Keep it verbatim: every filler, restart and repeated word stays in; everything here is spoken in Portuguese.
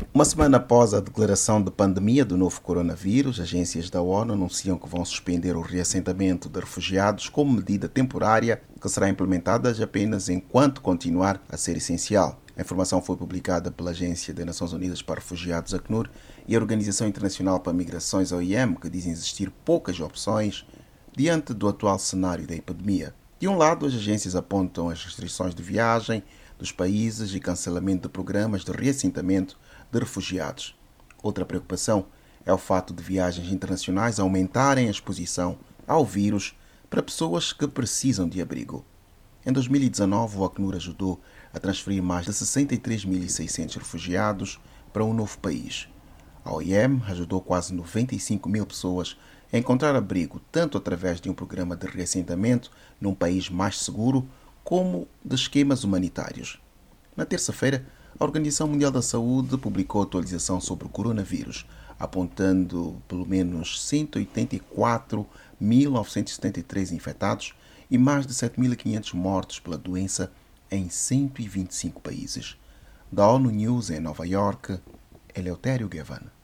Uma semana após a declaração de pandemia do novo coronavírus, agências da ONU anunciam que vão suspender o reassentamento de refugiados como medida temporária que será implementada apenas enquanto continuar a ser essencial. A informação foi publicada pela Agência das Nações Unidas para Refugiados, ACNUR, e a Organização Internacional para Migrações, O I M, que dizem existir poucas opções diante do atual cenário da epidemia. De um lado, as agências apontam as restrições de viagem dos países e cancelamento de programas de reassentamento de refugiados. Outra preocupação é o fato de viagens internacionais aumentarem a exposição ao vírus para pessoas que precisam de abrigo. Em dois mil e dezanove, o Acnur ajudou a transferir mais de sessenta e três mil e seiscentos refugiados para um novo país. A O I M ajudou quase noventa e cinco mil pessoas a encontrar abrigo, tanto através de um programa de reassentamento num país mais seguro, como de esquemas humanitários. Na terça-feira, a Organização Mundial da Saúde publicou atualização sobre o coronavírus, apontando pelo menos cento e oitenta e quatro mil novecentos e setenta e três infectados e mais de sete mil e quinhentos mortos pela doença em cento e vinte e cinco países. Da ONU News em Nova York, Eleutério Gavan.